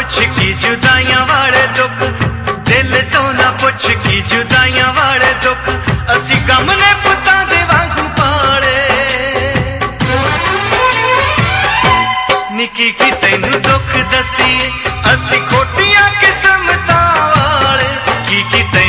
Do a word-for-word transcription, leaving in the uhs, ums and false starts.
पुछ की जुदाइयां वाले दुख, दिल तो ना पुछ की जुदाइयां वाले दुख, असी गम ने पुतां दे वांगू पाले। निकी की तैनू दुख दसी असी खोटियां किस्मतां वाले, की की